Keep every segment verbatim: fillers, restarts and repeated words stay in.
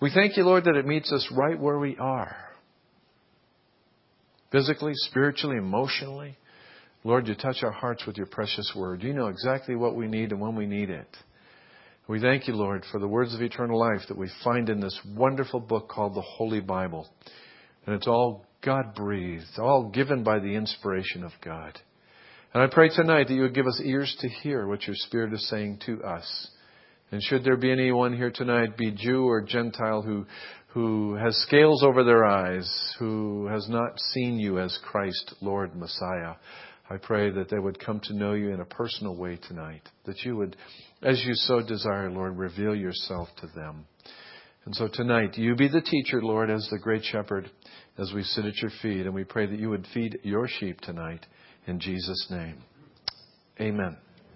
We thank you, Lord, that it meets us right where we are. Physically, spiritually, emotionally. Lord, you touch our hearts with your precious word. You know exactly what we need and when we need it. We thank you, Lord, for the words of eternal life that we find in this wonderful book called the Holy Bible. And it's all God-breathed, all given by the inspiration of God. And I pray tonight that you would give us ears to hear what your Spirit is saying to us. And should there be anyone here tonight, be Jew or Gentile, who who has scales over their eyes, who has not seen you as Christ, Lord, Messiah, I pray that they would come to know you in a personal way tonight. That you would, as you so desire, Lord, reveal yourself to them. And so tonight, you be the teacher, Lord, as the great shepherd, as we sit at your feet. And we pray that you would feed your sheep tonight. In Jesus' name. Amen.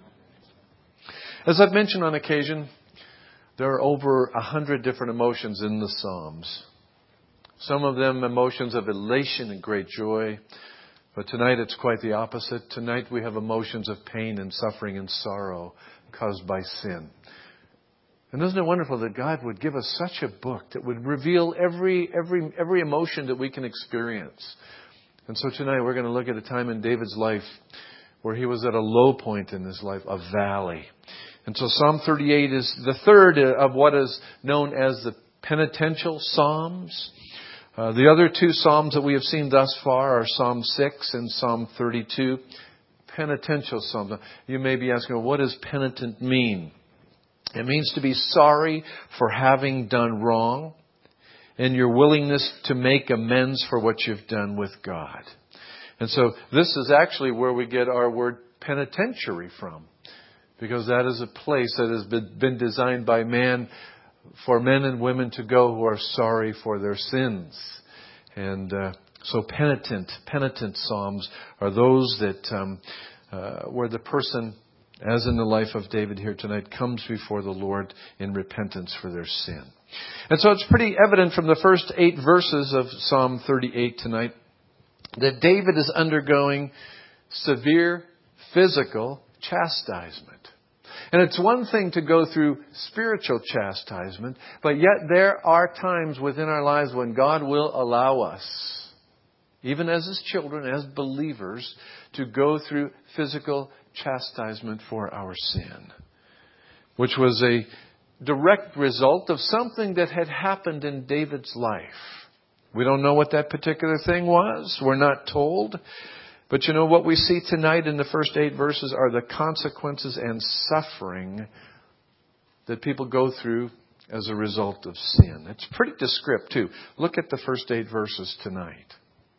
As I've mentioned on occasion, there are over a hundred different emotions in the Psalms. Some of them emotions of elation and great joy. But tonight it's quite the opposite. Tonight we have emotions of pain and suffering and sorrow caused by sin. And isn't it wonderful that God would give us such a book that would reveal every every every emotion that we can experience? And so tonight we're going to look at a time in David's life where he was at a low point in his life, a valley. And so Psalm thirty-eight is the third of what is known as the penitential Psalms. Uh, the other two Psalms that we have seen thus far are Psalm six and Psalm thirty-two. Penitential Psalms. You may be asking, well, what does penitent mean? It means to be sorry for having done wrong and your willingness to make amends for what you've done with God. And so this is actually where we get our word penitentiary from, because that is a place that has been, been designed by man for men and women to go who are sorry for their sins. And uh, so penitent, penitent psalms are those that um, uh, where the person, as in the life of David here tonight, comes before the Lord in repentance for their sin. And so it's pretty evident from the first eight verses of Psalm thirty-eight tonight that David is undergoing severe physical chastisement. And it's one thing to go through spiritual chastisement, but yet there are times within our lives when God will allow us, even as His children, as believers, to go through physical chastisement for our sin, which was a direct result of something that had happened in David's life. We don't know what that particular thing was. We're not told. But you know, what we see tonight in the first eight verses are the consequences and suffering that people go through as a result of sin. It's pretty descriptive too. Look at the first eight verses tonight.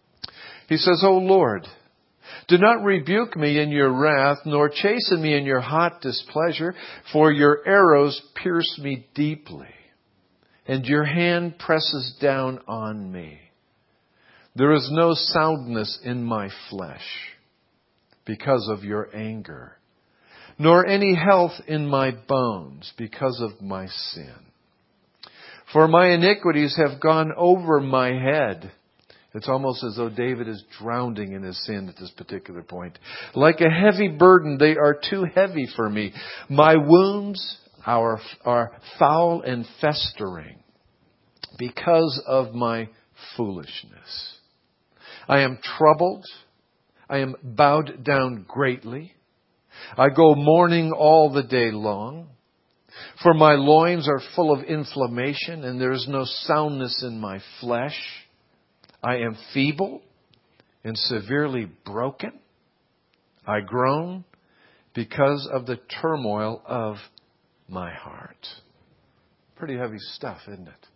He says, O Lord, do not rebuke me in your wrath, nor chasten me in your hot displeasure, for your arrows pierce me deeply, and your hand presses down on me. There is no soundness in my flesh because of your anger, nor any health in my bones because of my sin. For my iniquities have gone over my head. It's almost as though David is drowning in his sin at this particular point. Like a heavy burden, they are too heavy for me. My wounds are, are foul and festering because of my foolishness. I am troubled. I am bowed down greatly. I go mourning all the day long. For my loins are full of inflammation, and there is no soundness in my flesh. I am feeble and severely broken. I groan because of the turmoil of my heart. Pretty heavy stuff, isn't it?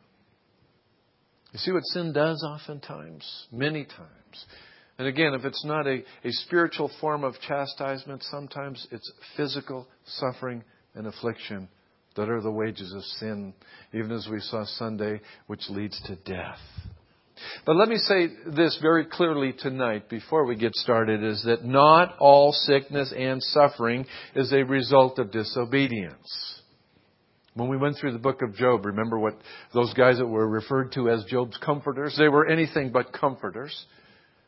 You see what sin does oftentimes? Many times. And again, if it's not a, a spiritual form of chastisement, sometimes it's physical suffering and affliction that are the wages of sin, even as we saw Sunday, which leads to death. But let me say this very clearly tonight before we get started, is that not all sickness and suffering is a result of disobedience. When we went through the book of Job, remember what those guys that were referred to as Job's comforters, they were anything but comforters.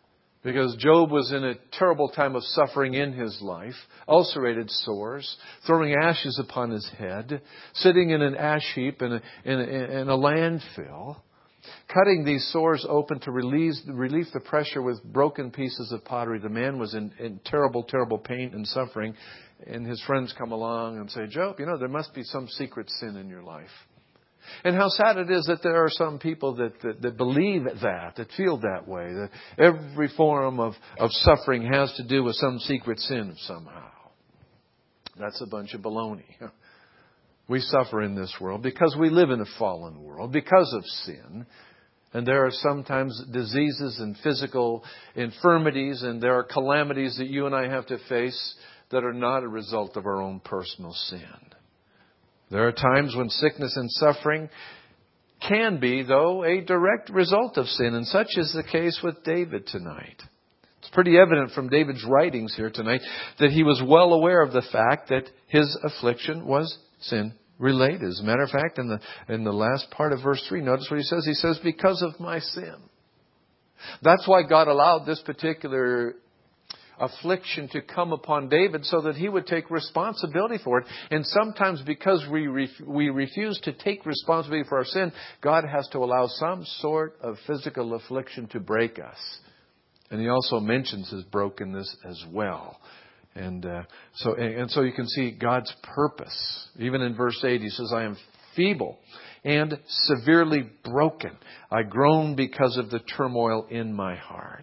Because Job was in a terrible time of suffering in his life, ulcerated sores, throwing ashes upon his head, sitting in an ash heap in a, in a, in a landfill, cutting these sores open to release, relieve the pressure with broken pieces of pottery. The man was in, in terrible, terrible pain and suffering. And his friends come along and say, Job, you know, there must be some secret sin in your life. And how sad it is that there are some people that, that, that believe that, that feel that way, that every form of, of suffering has to do with some secret sin somehow. That's a bunch of baloney. We suffer in this world because we live in a fallen world, because of sin. And there are sometimes diseases and physical infirmities, and there are calamities that you and I have to face that are not a result of our own personal sin. There are times when sickness and suffering can be, though, a direct result of sin. And such is the case with David tonight. It's pretty evident from David's writings here tonight that he was well aware of the fact that his affliction was sin-related. As a matter of fact, in the, in the last part of verse three, notice what he says. He says, because of my sin. That's why God allowed this particular affliction to come upon David, so that he would take responsibility for it. And sometimes because we ref- we refuse to take responsibility for our sin, God has to allow some sort of physical affliction to break us. And he also mentions his brokenness as well. And uh, so and, and so you can see God's purpose. Even in verse eight, he says, I am feeble and severely broken. I groan because of the turmoil in my heart.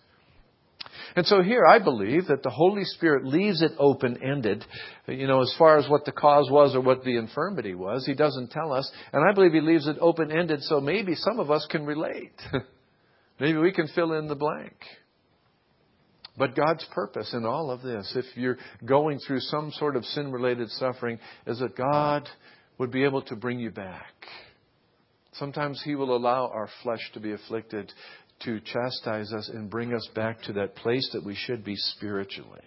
And so here I believe that the Holy Spirit leaves it open-ended, you know, as far as what the cause was or what the infirmity was. He doesn't tell us. And I believe He leaves it open-ended so maybe some of us can relate. Maybe we can fill in the blank. But God's purpose in all of this, if you're going through some sort of sin-related suffering, is that God would be able to bring you back. Sometimes He will allow our flesh to be afflicted to chastise us and bring us back to that place that we should be spiritually.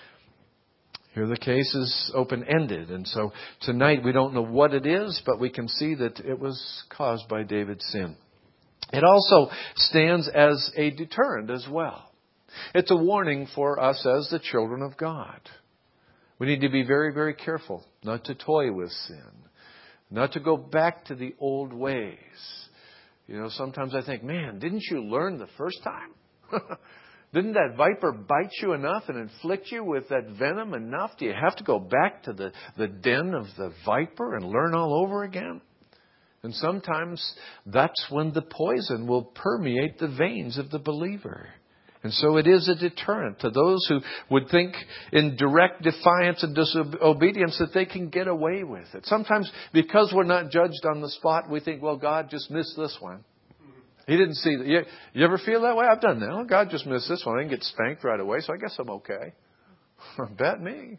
Here the case is open-ended. And so tonight we don't know what it is, but we can see that it was caused by David's sin. It also stands as a deterrent as well. It's a warning for us as the children of God. We need to be very, very careful not to toy with sin, not to go back to the old ways. You know, sometimes I think, man, didn't you learn the first time? Didn't that viper bite you enough and inflict you with that venom enough? Do you have to go back to the, the den of the viper and learn all over again? And sometimes that's when the poison will permeate the veins of the believer. And so it is a deterrent to those who would think in direct defiance and disobedience that they can get away with it. Sometimes because we're not judged on the spot, we think, well, God just missed this one. He didn't see that. You, you ever feel that way? I've done that. Well, God just missed this one. I didn't get spanked right away, so I guess I'm okay. Bet me.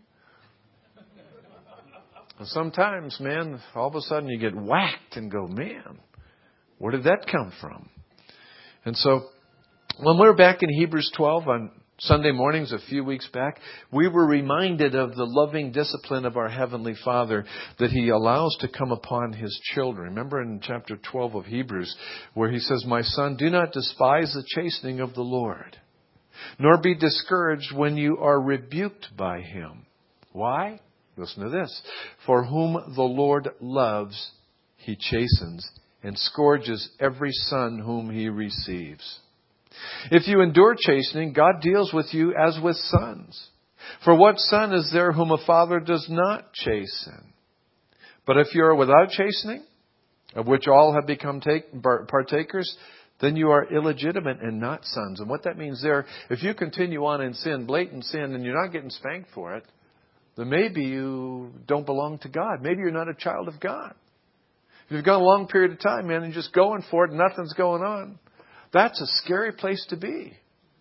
And sometimes, man, all of a sudden you get whacked and go, man, where did that come from? And so when we were back in Hebrews twelve on Sunday mornings a few weeks back, we were reminded of the loving discipline of our Heavenly Father that He allows to come upon His children. Remember in chapter twelve of Hebrews where He says, my son, do not despise the chastening of the Lord, nor be discouraged when you are rebuked by Him. Why? Listen to this. For whom the Lord loves, He chastens and scourges every son whom He receives. If you endure chastening, God deals with you as with sons. For what son is there whom a father does not chasten? But if you are without chastening, of which all have become take, partakers, then you are illegitimate and not sons. And what that means there, if you continue on in sin, blatant sin, and you're not getting spanked for it, then maybe you don't belong to God. Maybe you're not a child of God. If you've gone a long period of time, man, and you're just going for it and nothing's going on, that's a scary place to be.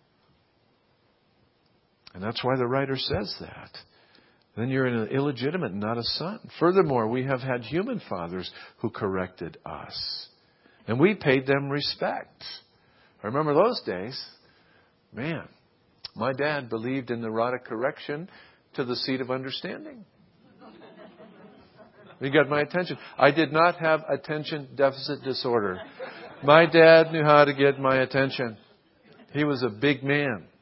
And that's why the writer says that. Then you're an illegitimate, not a son. Furthermore, we have had human fathers who corrected us. And we paid them respect. I remember those days. Man, my dad believed in the rod of correction to the seat of understanding. He got my attention. I did not have attention deficit disorder. My dad knew how to get my attention. He was a big man.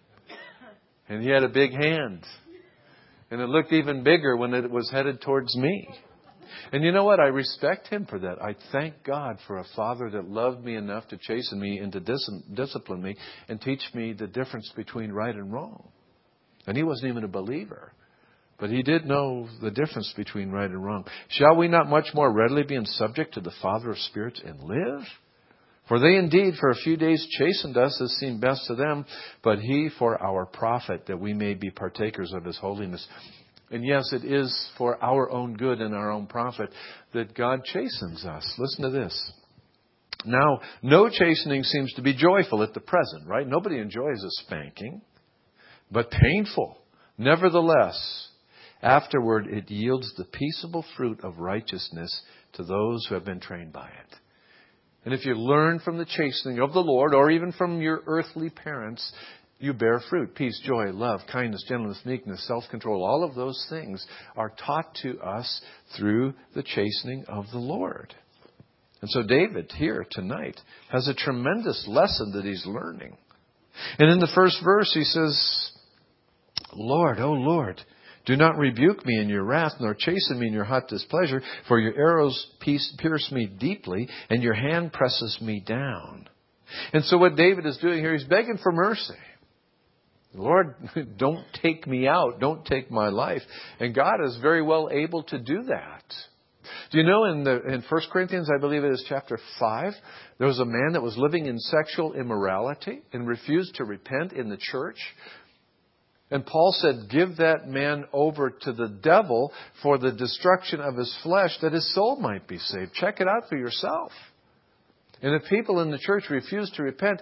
And he had a big hand. And it looked even bigger when it was headed towards me. And you know what? I respect him for that. I thank God for a father that loved me enough to chasten me and to dis- discipline me and teach me the difference between right and wrong. And he wasn't even a believer. But he did know the difference between right and wrong. Shall we not much more readily be in subject to the Father of spirits and live? For they indeed for a few days chastened us as seemed best to them, but he for our profit, that we may be partakers of his holiness. And yes, it is for our own good and our own profit that God chastens us. Listen to this. Now, no chastening seems to be joyful at the present, right? Nobody enjoys a spanking, but painful. Nevertheless, afterward it yields the peaceable fruit of righteousness to those who have been trained by it. And if you learn from the chastening of the Lord, or even from your earthly parents, you bear fruit. Peace, joy, love, kindness, gentleness, meekness, self-control. All of those things are taught to us through the chastening of the Lord. And so David here tonight has a tremendous lesson that he's learning. And in the first verse he says, Lord, O Lord, do not rebuke me in your wrath, nor chasten me in your hot displeasure, for your arrows pierce me deeply, and your hand presses me down. And so what David is doing here, he's begging for mercy. Lord, don't take me out. Don't take my life. And God is very well able to do that. Do you know in the in First Corinthians, I believe it is chapter five, there was a man that was living in sexual immorality and refused to repent in the church. And Paul said, give that man over to the devil for the destruction of his flesh, that his soul might be saved. Check it out for yourself. And if people in the church refuse to repent,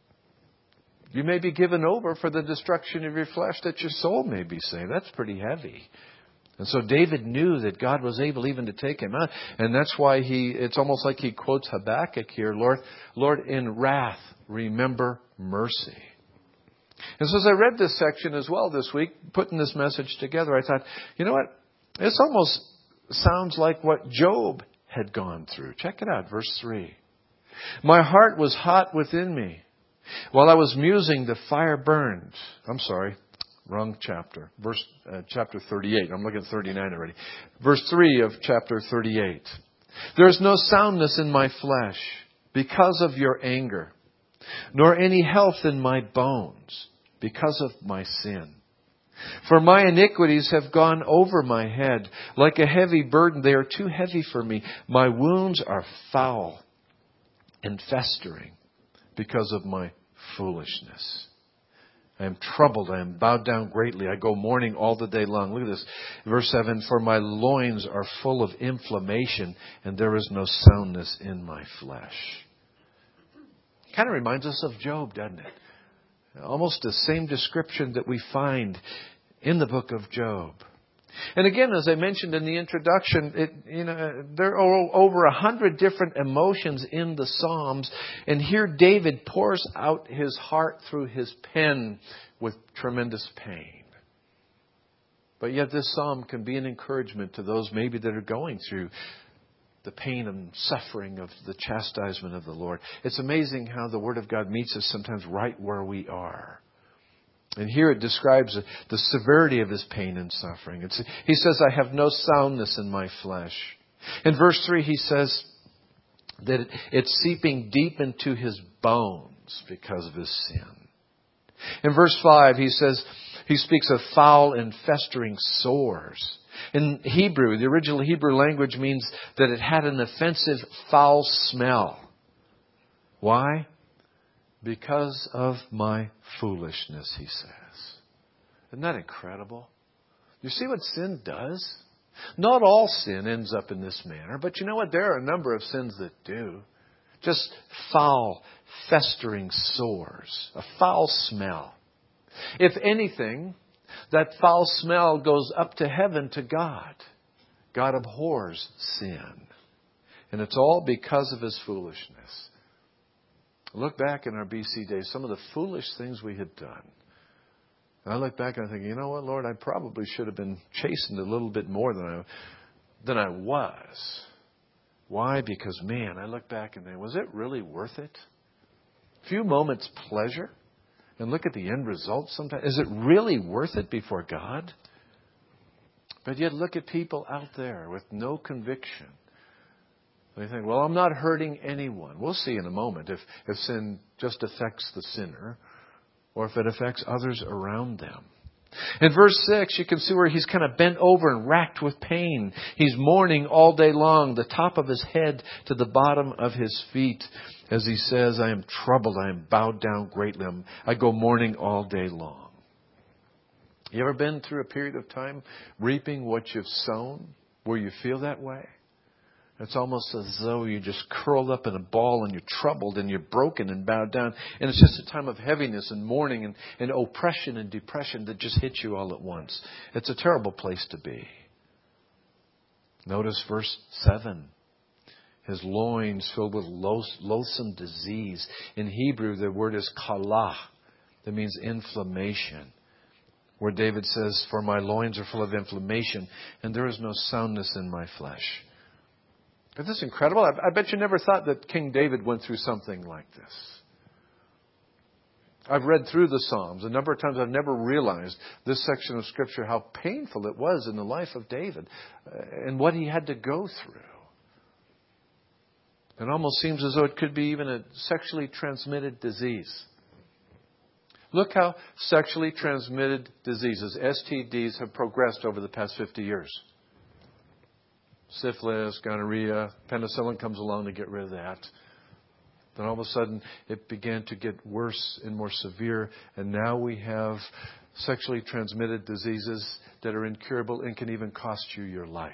you may be given over for the destruction of your flesh, that your soul may be saved. That's pretty heavy. And so David knew that God was able even to take him out. And that's why he, it's almost like he quotes Habakkuk here, Lord, Lord, in wrath, remember mercy. And so as I read this section as well this week, putting this message together, I thought, you know what? This almost sounds like what Job had gone through. Check it out, verse three. My heart was hot within me. While I was musing, the fire burned. I'm sorry, wrong chapter. Verse uh, chapter thirty-eight. I'm looking at thirty-nine already. Verse three of chapter thirty-eight. There is no soundness in my flesh because of your anger, nor any health in my bones because of my sin. For my iniquities have gone over my head. Like a heavy burden, they are too heavy for me. My wounds are foul and festering because of my foolishness. I am troubled. I am bowed down greatly. I go mourning all the day long. Look at this. Verse seven. For my loins are full of inflammation, and there is no soundness in my flesh. Kind of reminds us of Job, doesn't it? Almost the same description that we find in the book of Job. And again, as I mentioned in the introduction, it, you know, there are over a hundred different emotions in the Psalms. And here David pours out his heart through his pen with tremendous pain. But yet this psalm can be an encouragement to those maybe that are going through the pain and suffering of the chastisement of the Lord. It's amazing how the Word of God meets us sometimes right where we are. And here it describes the severity of his pain and suffering. It's, he says, I have no soundness in my flesh. In verse three, he says that it, it's seeping deep into his bones because of his sin. In verse five, he says, he speaks of foul and festering sores. In Hebrew, the original Hebrew language means that it had an offensive, foul smell. Why? Because of my foolishness, he says. Isn't that incredible? You see what sin does? Not all sin ends up in this manner, but you know what? There are a number of sins that do. Just foul, festering sores, a foul smell. If anything, that foul smell goes up to heaven to God. God abhors sin. And it's all because of his foolishness. Look back in our B C days, some of the foolish things we had done. And I look back and I think, you know what, Lord, I probably should have been chastened a little bit more than I, than I was. Why? Because, man, I look back and think, was it really worth it? A few moments pleasure? and look at the end result sometimes. Is it really worth it before God? But yet look at people out there with no conviction. They think, well, I'm not hurting anyone. We'll see in a moment if, if sin just affects the sinner or if it affects others around them. In verse six, you can see where he's kind of bent over and racked with pain. He's mourning all day long, the top of his head to the bottom of his feet. As he says, I am troubled, I am bowed down greatly. I go mourning all day long. You ever been through a period of time reaping what you've sown, where you feel that way? It's almost as though you just curled up in a ball and you're troubled and you're broken and bowed down. And it's just a time of heaviness and mourning and, and oppression and depression that just hits you all at once. It's a terrible place to be. Notice verse seven. His loins filled with loathsome disease. In Hebrew, the word is kalah. That means inflammation. Where David says, for my loins are full of inflammation and there is no soundness in my flesh. Isn't this incredible? I, I bet you never thought that King David went through something like this. I've read through the Psalms a number of times. I've never realized this section of Scripture, how painful it was in the life of David uh, and what he had to go through. It almost seems as though it could be even a sexually transmitted disease. Look how sexually transmitted diseases, S T Ds, have progressed over the past fifty years. Syphilis, gonorrhea, penicillin comes along to get rid of that. Then all of a sudden it began to get worse and more severe. And now we have sexually transmitted diseases that are incurable and can even cost you your life.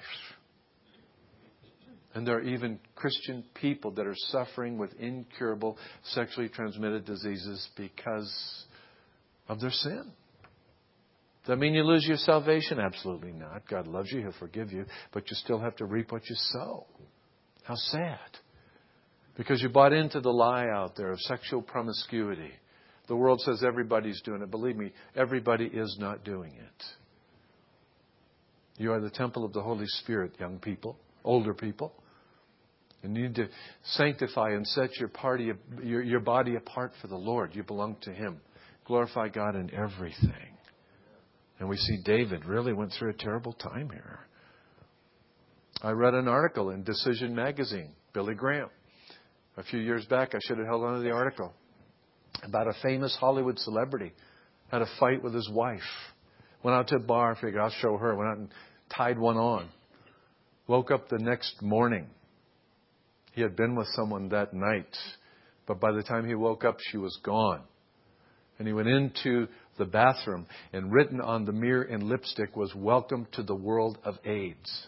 And there are even Christian people that are suffering with incurable sexually transmitted diseases because of their sin. Does that mean you lose your salvation? Absolutely not. God loves you. He'll forgive you. But you still have to reap what you sow. How sad. Because you bought into the lie out there of sexual promiscuity. The world says everybody's doing it. Believe me, everybody is not doing it. You are the temple of the Holy Spirit, young people, older people. And you need to sanctify and set your, party, your, your body apart for the Lord. You belong to Him. Glorify God in everything. And we see David really went through a terrible time here. I read an article in Decision Magazine, Billy Graham. A few years back, I should have held on to the article, about a famous Hollywood celebrity. Had a fight with his wife. Went out to a bar, figured I'll show her. Went out and tied one on. Woke up the next morning. He had been with someone that night. But by the time he woke up, she was gone. And he went into the bathroom, and written on the mirror in lipstick was, "Welcome to the world of AIDS."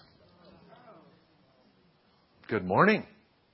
Good morning.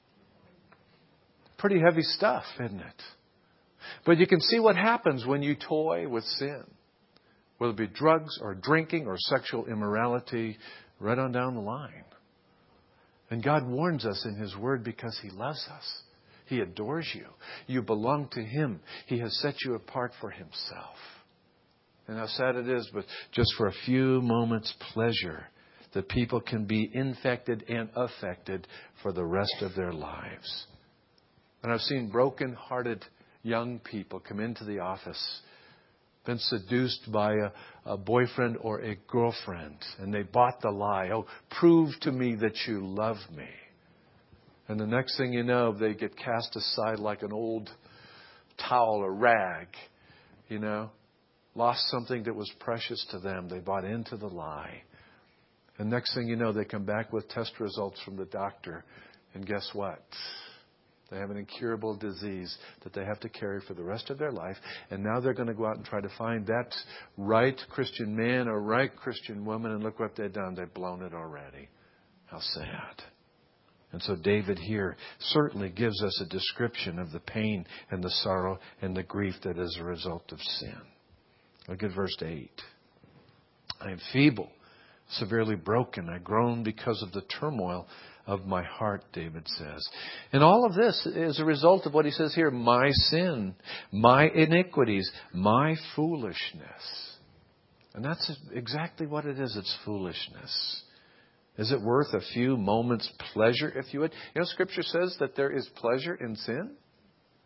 Pretty heavy stuff, isn't it? But you can see what happens when you toy with sin. Whether it be drugs or drinking or sexual immorality, right on down the line. And God warns us in His Word because He loves us. He adores you. You belong to Him. He has set you apart for Himself. And how sad it is, but just for a few moments' pleasure, that people can be infected and affected for the rest of their lives. And I've seen broken-hearted young people come into the office, been seduced by a, a boyfriend or a girlfriend, and they bought the lie, "Oh, prove to me that you love me." And the next thing you know, they get cast aside like an old towel or rag, you know. Lost something that was precious to them. They bought into the lie. And next thing you know, they come back with test results from the doctor. And guess what? They have an incurable disease that they have to carry for the rest of their life. And now they're going to go out and try to find that right Christian man or right Christian woman. And look what they've done. They've blown it already. How sad. And so David here certainly gives us a description of the pain and the sorrow and the grief that is a result of sin. Look at verse eight. I am feeble, severely broken. I groan because of the turmoil of my heart, David says. And all of this is a result of what he says here, my sin, my iniquities, my foolishness. And that's exactly what it is. It's foolishness. Is it worth a few moments' pleasure, if you would? You know, Scripture says that there is pleasure in sin.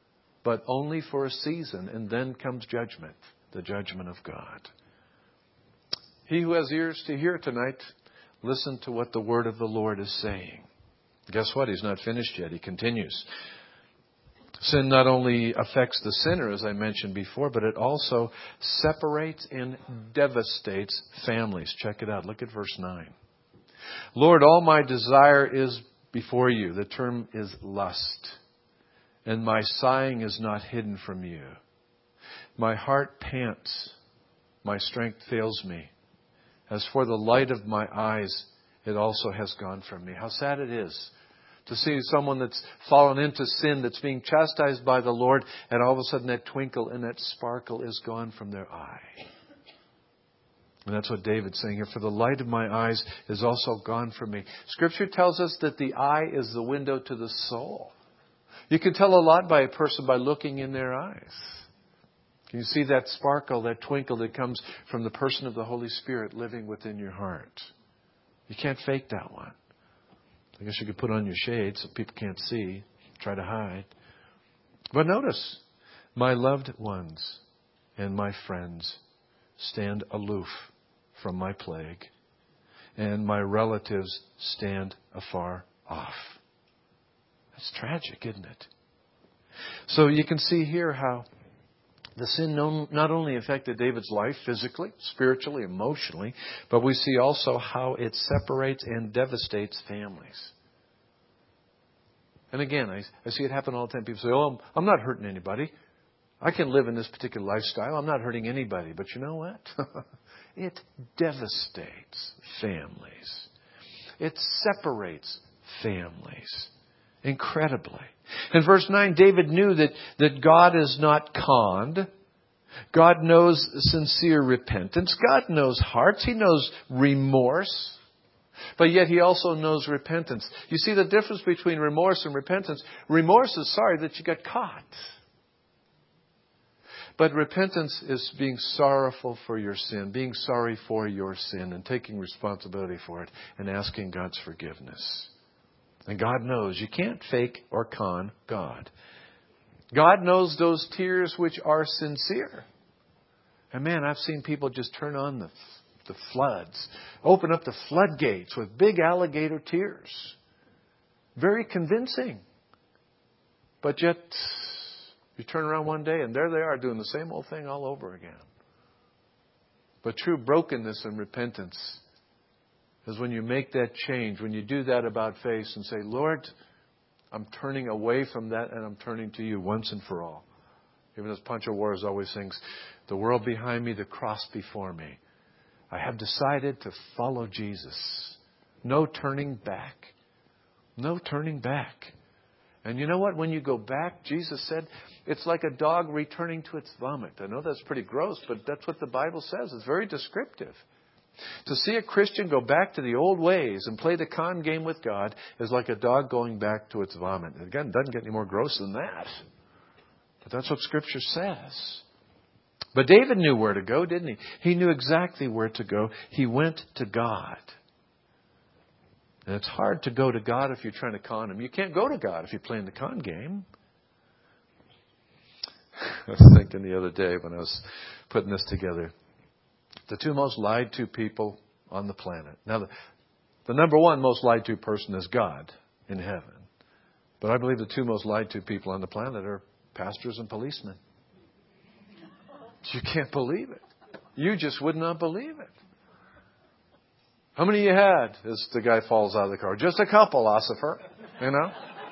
but only for a season, and then comes judgment, the judgment of God. He who has ears to hear tonight, listen to what the word of the Lord is saying. Guess what? He's not finished yet. He continues. Sin not only affects the sinner, as I mentioned before, but it also separates and devastates families. Check it out. Look at verse nine. Lord, all my desire is before you. The term is lust. And my sighing is not hidden from you. My heart pants. My strength fails me. As for the light of my eyes, it also has gone from me. How sad it is to see someone that's fallen into sin, that's being chastised by the Lord, and all of a sudden that twinkle and that sparkle is gone from their eye. And that's what David's saying here. For the light of my eyes is also gone from me. Scripture tells us that the eye is the window to the soul. You can tell a lot by a person by looking in their eyes. Can you see that sparkle, that twinkle that comes from the person of the Holy Spirit living within your heart? You can't fake that one. I guess you could put on your shades so people can't see. Try to hide. But notice, my loved ones and my friends stand aloof from my plague, and my relatives stand afar off. That's tragic, isn't it? So you can see here how the sin not only affected David's life physically, spiritually, emotionally, but we see also how it separates and devastates families. And again, I, I see it happen all the time. People say, oh, I'm not hurting anybody. I can live in this particular lifestyle. I'm not hurting anybody. But you know what? It devastates families. It separates families incredibly. In verse nine, David knew that, that God is not conned. God knows sincere repentance. God knows hearts. He knows remorse. But yet He also knows repentance. You see the difference between remorse and repentance? Remorse is sorry that you got caught. But repentance is being sorrowful for your sin, being sorry for your sin and taking responsibility for it and asking God's forgiveness. And God knows you can't fake or con God. God knows those tears which are sincere. And man, I've seen people just turn on the, the floods, open up the floodgates with big alligator tears. Very convincing. But yet, you turn around one day and there they are doing the same old thing all over again. But true brokenness and repentance is when you make that change, when you do that about face and say, Lord, I'm turning away from that and I'm turning to you once and for all. Even as Pancho Juarez always sings, the world behind me, the cross before me. I have decided to follow Jesus. No turning back. No turning back. And you know what? When you go back, Jesus said, it's like a dog returning to its vomit. I know that's pretty gross, but that's what the Bible says. It's very descriptive. To see a Christian go back to the old ways and play the con game with God is like a dog going back to its vomit. And again, it doesn't get any more gross than that. But that's what Scripture says. But David knew where to go, didn't he? He knew exactly where to go. He went to God. And it's hard to go to God if you're trying to con Him. You can't go to God if you're playing the con game. I was thinking the other day when I was putting this together. The two most lied to people on the planet. Now, the, the number one most lied to person is God in heaven. But I believe the two most lied to people on the planet are pastors and policemen. You can't believe it. You just would not believe it. How many you had? As the guy falls out of the car. Just a couple, Ossifer. You know?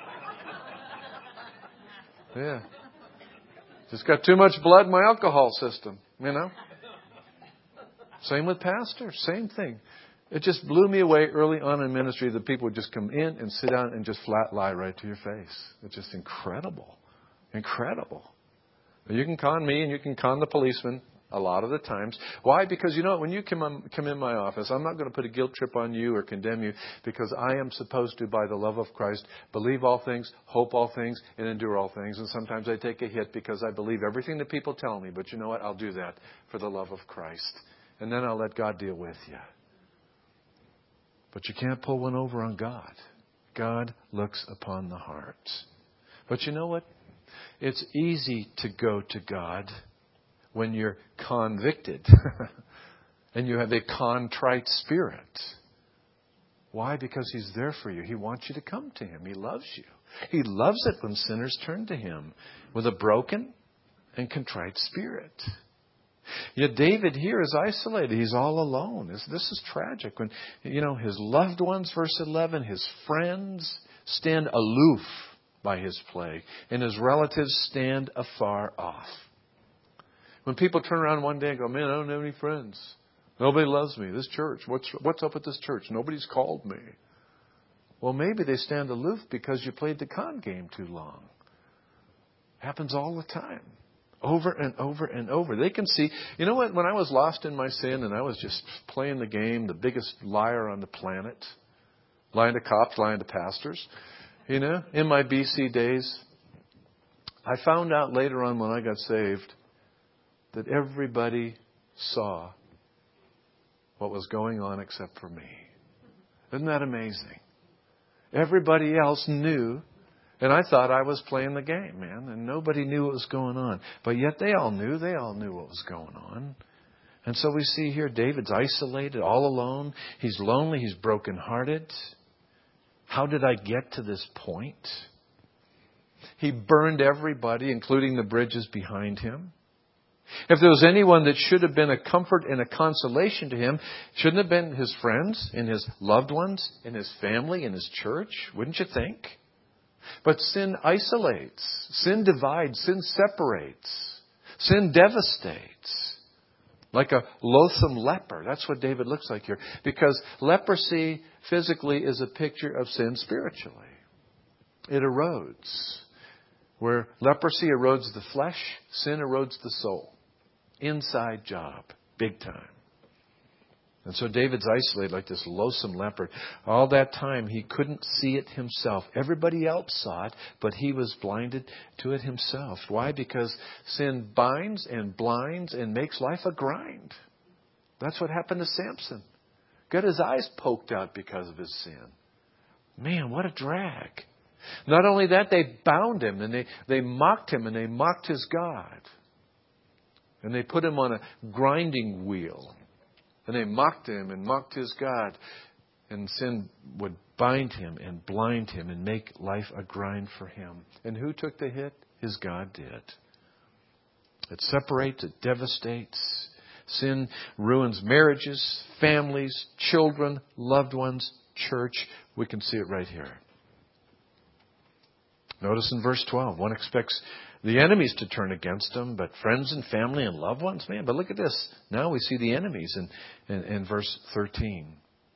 Yeah. Just got too much blood in my alcohol system. You know? Same with pastors. Same thing. It just blew me away early on in ministry that people would just come in and sit down and just flat lie right to your face. It's just incredible. Incredible. You can con me and you can con the policeman a lot of the times. Why? Because you know what? When you come, on, come in my office, I'm not going to put a guilt trip on you or condemn you because I am supposed to, by the love of Christ, believe all things, hope all things, and endure all things. And sometimes I take a hit because I believe everything that people tell me. But you know what? I'll do that for the love of Christ. And then I'll let God deal with you. But you can't pull one over on God. God looks upon the heart. But you know what? it's easy to go to God when you're convicted and you have a contrite spirit. Why? Because He's there for you. He wants you to come to Him. He loves you. He loves it when sinners turn to Him with a broken and contrite spirit. Yet David here is isolated. He's all alone. This, this is tragic. When, you know, his loved ones, verse eleven, his friends stand aloof by his plague, and his relatives stand afar off. When people turn around one day and go, man, I don't have any friends. Nobody loves me. This church, what's, what's up with this church? Nobody's called me. Well, maybe they stand aloof because you played the con game too long. Happens all the time. Over and over and over. They can see, you know what, when I was lost in my sin and I was just playing the game, the biggest liar on the planet, lying to cops, lying to pastors, you know, in my B C days, I found out later on when I got saved that everybody saw what was going on except for me. Isn't that amazing? Everybody else knew. And I thought I was playing the game, man. And nobody knew what was going on. But yet they all knew. They all knew what was going on. And so we see here David's isolated, all alone. He's lonely. He's brokenhearted. How did I get to this point? He burned everybody, including the bridges behind him. If there was anyone that should have been a comfort and a consolation to him, shouldn't it have been his friends and his loved ones and his family and his church? Wouldn't you think? But sin isolates, sin divides, sin separates, sin devastates. Like a loathsome leper. That's what David looks like here. Because leprosy physically is a picture of sin spiritually. It erodes. Where leprosy erodes the flesh, sin erodes the soul. Inside job. Big time. And so David's isolated like this loathsome leper. All that time he couldn't see it himself. Everybody else saw it, but he was blinded to it himself. Why? Because sin binds and blinds and makes life a grind. That's what happened to Samson. Got his eyes poked out because of his sin. Man, what a drag. Not only that, they bound him and they, they mocked him and they mocked his God. And they put him on a grinding wheel. And they mocked him and mocked his God. And sin would bind him and blind him and make life a grind for him. And who took the hit? His God did. It separates, it devastates. Sin ruins marriages, families, children, loved ones, church. We can see it right here. Notice in verse twelve, one expects the enemies to turn against them, but friends and family and loved ones, man. But look at this. Now we see the enemies in, in, in verse thirteen.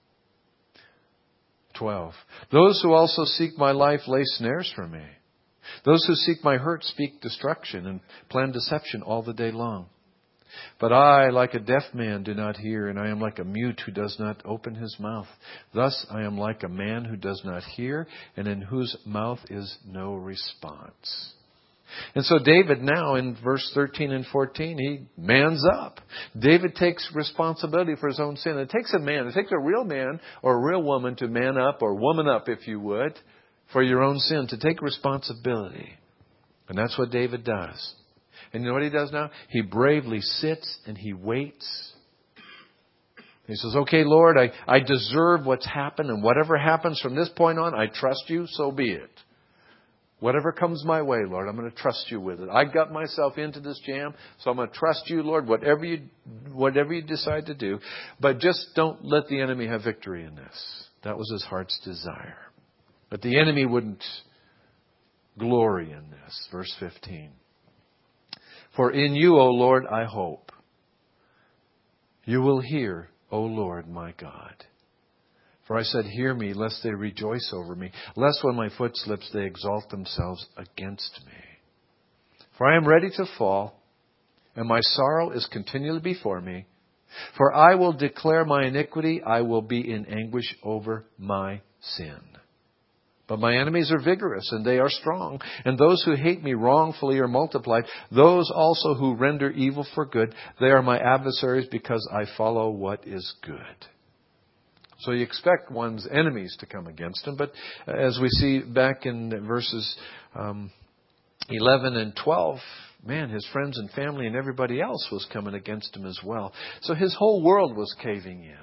twelve. Those who also seek my life lay snares for me. Those who seek my hurt speak destruction and plan deception all the day long. But I, like a deaf man, do not hear, and I am like a mute who does not open his mouth. Thus I am like a man who does not hear, and in whose mouth is no response. And so David now in verse thirteen and fourteen, he mans up. David takes responsibility for his own sin. It takes a man, it takes a real man or a real woman to man up, or woman up if you would, for your own sin, to take responsibility. And that's what David does. And you know what he does now? He bravely sits and he waits. He says, okay, Lord, I, I deserve what's happened, and whatever happens from this point on, I trust you, so be it. Whatever comes my way, Lord, I'm going to trust you with it. I got myself into this jam, so I'm going to trust you, Lord, whatever you, whatever you decide to do. But just don't let the enemy have victory in this. That was his heart's desire. But the enemy wouldn't glory in this. Verse fifteen. For in you, O Lord, I hope. You will hear, O Lord, my God. For I said, hear me, lest they rejoice over me, lest when my foot slips they exalt themselves against me. For I am ready to fall, and my sorrow is continually before me. For I will declare my iniquity, I will be in anguish over my sin. But my enemies are vigorous, and they are strong, and those who hate me wrongfully are multiplied. Those also who render evil for good, they are my adversaries, because I follow what is good. So you expect one's enemies to come against him, but as we see back in verses um, eleven and twelve, man, his friends and family and everybody else was coming against him as well. So his whole world was caving in.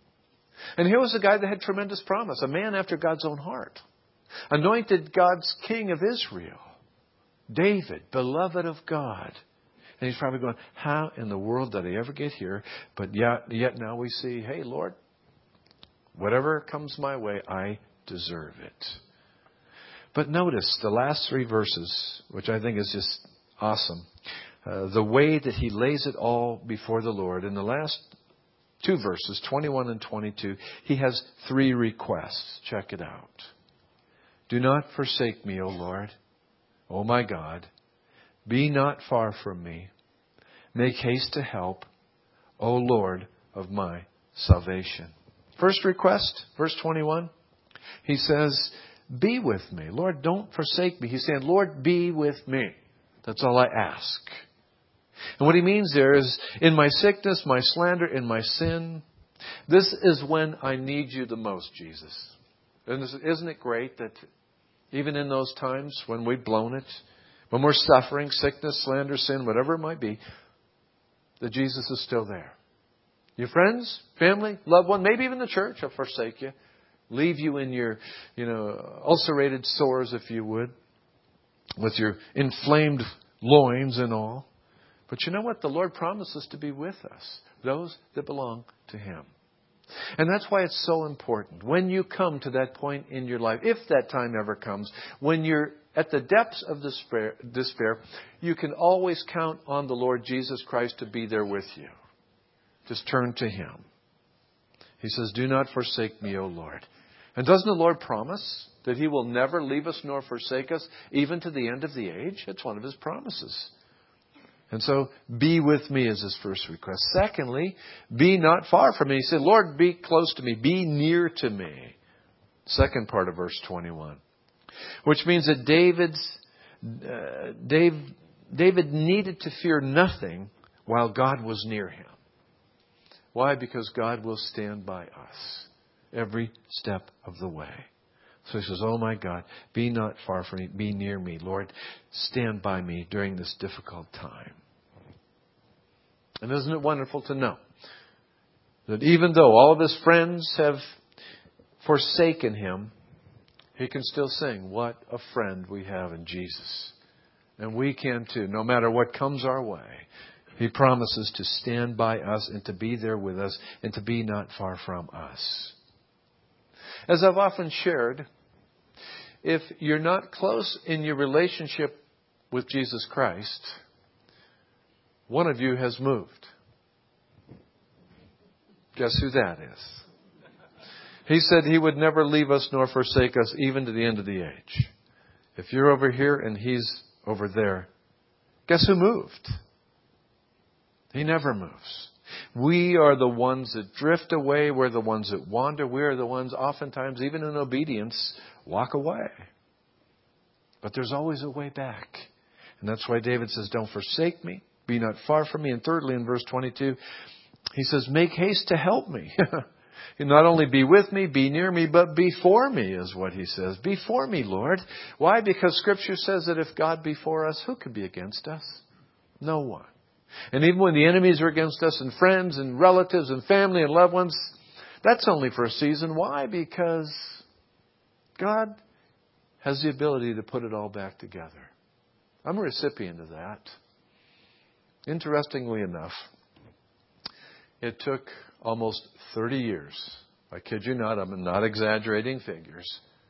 And here was a guy that had tremendous promise, a man after God's own heart, anointed God's king of Israel, David, beloved of God. And he's probably going, how in the world did I ever get here? But yet, yet now we see, hey, Lord, whatever comes my way, I deserve it. But notice the last three verses, which I think is just awesome. Uh, the way that he lays it all before the Lord. In the last two verses, twenty-one and twenty-two, he has three requests. Check it out. Do not forsake me, O Lord, O my God. Be not far from me. Make haste to help, O Lord of my salvation. First request, verse twenty-one. He says, be with me. Lord, don't forsake me. He's saying, Lord, be with me. That's all I ask. And what he means there is, in my sickness, my slander, in my sin, this is when I need you the most, Jesus. And isn't it great that even in those times when we've blown it, when we're suffering, sickness, slander, sin, whatever it might be, that Jesus is still there. Your friends, family, loved one, maybe even the church will forsake you. Leave you in your, you know, ulcerated sores, if you would, with your inflamed loins and all. But you know what? The Lord promises to be with us, those that belong to Him. And that's why it's so important. When you come to that point in your life, if that time ever comes, when you're at the depths of despair, despair, you can always count on the Lord Jesus Christ to be there with you. Just turn to Him. He says, do not forsake me, O Lord. And doesn't the Lord promise that He will never leave us nor forsake us, even to the end of the age? It's one of His promises. And so, be with me is His first request. Secondly, be not far from me. He said, Lord, be close to me. Be near to me. Second part of verse twenty-one. Which means that David's, uh, Dave, David needed to fear nothing while God was near him. Why? Because God will stand by us every step of the way. So he says, oh my God, be not far from me, be near me. Lord, stand by me during this difficult time. And isn't it wonderful to know that even though all of his friends have forsaken him, he can still sing, what a friend we have in Jesus. And we can too, no matter what comes our way. He promises to stand by us and to be there with us and to be not far from us. As I've often shared, if you're not close in your relationship with Jesus Christ, one of you has moved. Guess who that is? He said He would never leave us nor forsake us even to the end of the age. If you're over here and He's over there, guess who moved? He never moves. We are the ones that drift away. We're the ones that wander. We are the ones, oftentimes, even in obedience, walk away. But there's always a way back. And that's why David says, don't forsake me. Be not far from me. And thirdly, in verse twenty-two, he says, make haste to help me. Not only be with me, be near me, but before me is what he says. Before me, Lord. Why? Because Scripture says that if God be for us, who can be against us? No one. And even when the enemies are against us, and friends and relatives and family and loved ones, that's only for a season. Why? Because God has the ability to put it all back together. I'm a recipient of that. Interestingly enough, it took almost thirty years. I kid you not, I'm not exaggerating figures,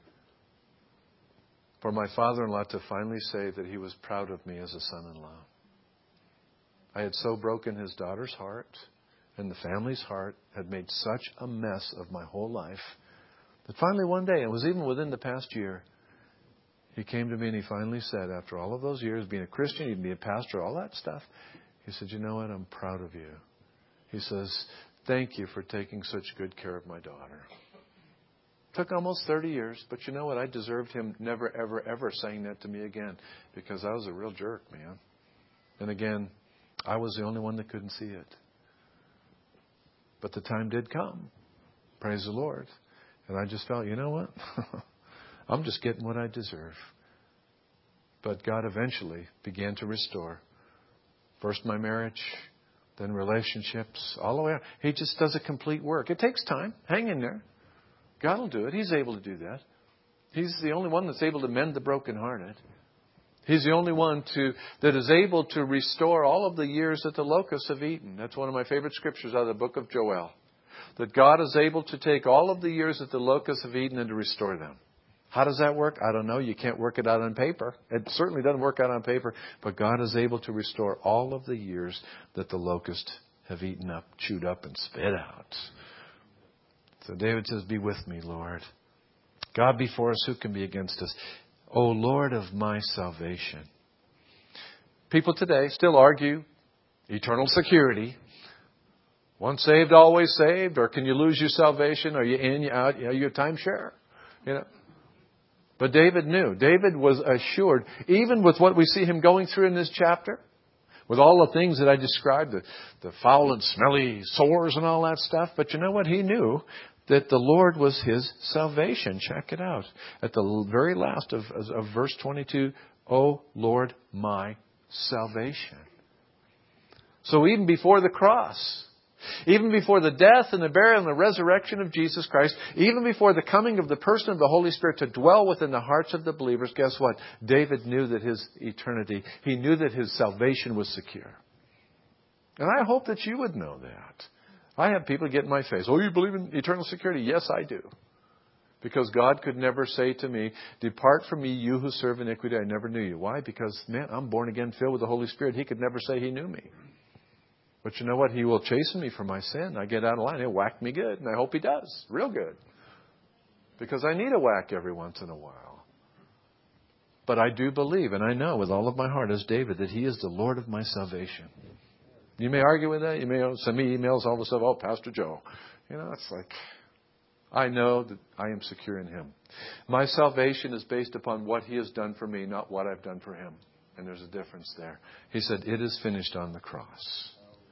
for my father-in-law to finally say that he was proud of me as a son-in-law. I had so broken his daughter's heart and the family's heart, had made such a mess of my whole life, that finally one day, it was even within the past year, he came to me and he finally said, after all of those years, being a Christian, he'd be a pastor, all that stuff, he said, you know what, I'm proud of you. He says, thank you for taking such good care of my daughter. It took almost thirty years, but you know what, I deserved him never, ever, ever saying that to me again, because I was a real jerk, man. And again, I was the only one that couldn't see it. But the time did come. Praise the Lord. And I just felt, you know what? I'm just getting what I deserve. But God eventually began to restore. First my marriage, then relationships, all the way on. He just does a complete work. It takes time. Hang in there. God will do it. He's able to do that. He's the only one that's able to mend the brokenhearted. He's the only one to that is able to restore all of the years that the locusts have eaten. That's one of my favorite scriptures out of the book of Joel. That God is able to take all of the years that the locusts have eaten and to restore them. How does that work? I don't know. You can't work it out on paper. It certainly doesn't work out on paper. But God is able to restore all of the years that the locusts have eaten up, chewed up, and spit out. So David says, be with me, Lord. God before us, who can be against us? O Lord of my salvation. People today still argue eternal security. Once saved, always saved. Or can you lose your salvation? Are you in, you out? Are you a timeshare? You know. But David knew. David was assured, even with what we see him going through in this chapter, with all the things that I described, the, the foul and smelly sores and all that stuff. But you know what? He knew that the Lord was his salvation. Check it out. At the very last of, of verse twenty-two, O Lord, my salvation. So even before the cross, even before the death and the burial and the resurrection of Jesus Christ, even before the coming of the person of the Holy Spirit to dwell within the hearts of the believers, guess what? David knew that his eternity, he knew that his salvation was secure. And I hope that you would know that. I have people get in my face, oh, you believe in eternal security? Yes, I do. Because God could never say to me, depart from me, you who serve iniquity, I never knew you. Why? Because, man, I'm born again, filled with the Holy Spirit. He could never say he knew me. But you know what? He will chasten me for my sin. I get out of line. He'll whack me good. And I hope he does. Real good. Because I need a whack every once in a while. But I do believe, and I know with all of my heart as David, that he is the Lord of my salvation. You may argue with that. You may send me emails all of a sudden, oh, Pastor Joe. You know, it's like, I know that I am secure in him. My salvation is based upon what he has done for me, not what I've done for him. And there's a difference there. He said, it is finished on the cross.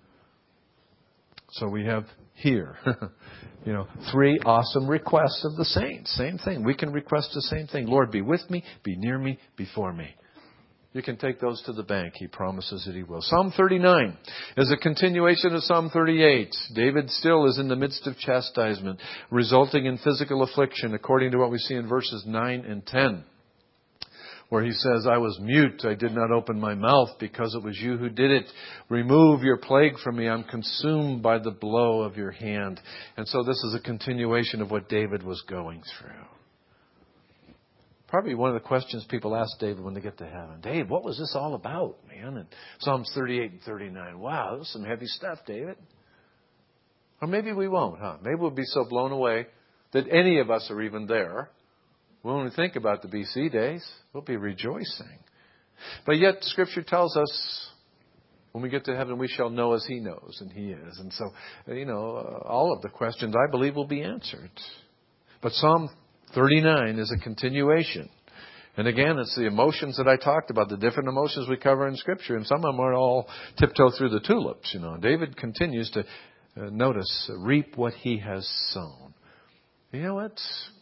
So we have here, you know, three awesome requests of the saints. Same thing. We can request the same thing. Lord, be with me, be near me, before me. You can take those to the bank. He promises that he will. Psalm thirty-nine is a continuation of Psalm thirty-eight. David still is in the midst of chastisement, resulting in physical affliction, according to what we see in verses nine and ten. Where he says, I was mute, I did not open my mouth because it was you who did it. Remove your plague from me, I'm consumed by the blow of your hand. And so this is a continuation of what David was going through. Probably one of the questions people ask David when they get to heaven. Dave, what was this all about, man? And Psalms thirty-eight and thirty-nine. Wow, that was some heavy stuff, David. Or maybe we won't, huh? Maybe we'll be so blown away that any of us are even there. When we think about the B C days, we'll be rejoicing. But yet Scripture tells us when we get to heaven, we shall know as he knows, and he is. And so, you know, uh, all of the questions I believe will be answered. But Psalm thirty-nine is a continuation. And again, it's the emotions that I talked about, the different emotions we cover in Scripture. And some of them are all tiptoe through the tulips, you know. David continues to uh, notice, uh, reap what he has sown. You know what?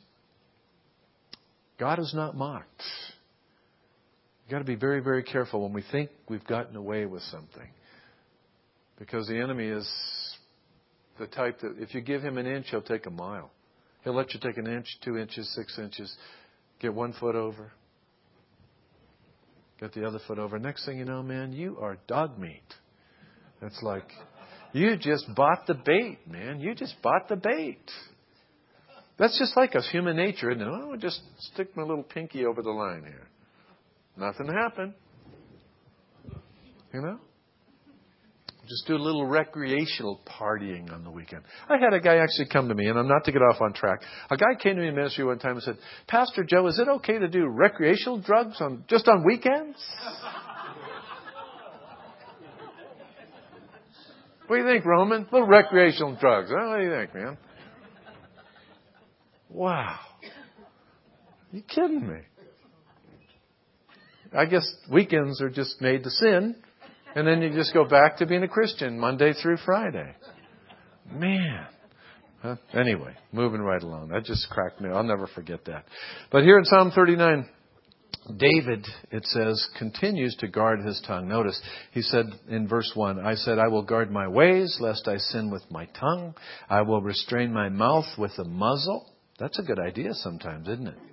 God is not mocked. You've got to be very, very careful when we think we've gotten away with something. Because the enemy is the type that if you give him an inch, he'll take a mile. He'll let you take an inch, two inches, six inches, get one foot over, get the other foot over. Next thing you know, man, you are dog meat. It's like, you just bought the bait, man. You just bought the bait. That's just like us, human nature, isn't it? Oh, just stick my little pinky over the line here. Nothing happened. You know? Just do a little recreational partying on the weekend. I had a guy actually come to me, and I'm not to get off on track. A guy came to me in ministry one time and said, Pastor Joe, is it okay to do recreational drugs on just on weekends? What do you think, Roman? Little recreational drugs. Huh? What do you think, man? Wow. You kidding me? I guess weekends are just made to sin. And then you just go back to being a Christian Monday through Friday. Man. Huh? Anyway, moving right along. That just cracked me. I'll never forget that. But here in Psalm thirty-nine, David, it says, continues to guard his tongue. Notice, he said in verse one, I said, I will guard my ways, lest I sin with my tongue. I will restrain my mouth with a muzzle. That's a good idea sometimes, isn't it?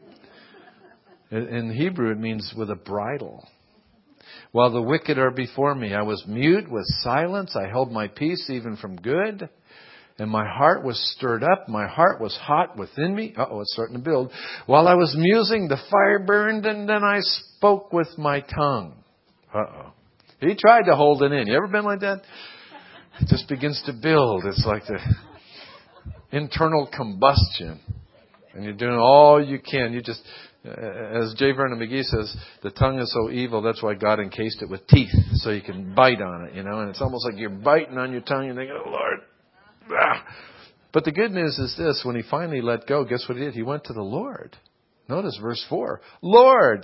In Hebrew, it means with a bridle. While the wicked are before me, I was mute with silence. I held my peace even from good. And my heart was stirred up. My heart was hot within me. Uh-oh, it's starting to build. While I was musing, the fire burned, and then I spoke with my tongue. Uh-oh. He tried to hold it in. You ever been like that? It just begins to build. It's like the internal combustion. And you're doing all you can. You just, as J. Vernon McGee says, the tongue is so evil, that's why God encased it with teeth, so you can bite on it, you know. And it's almost like you're biting on your tongue and thinking, oh, Lord. Ah. But the good news is this, when he finally let go, guess what he did? He went to the Lord. Notice verse four. Lord,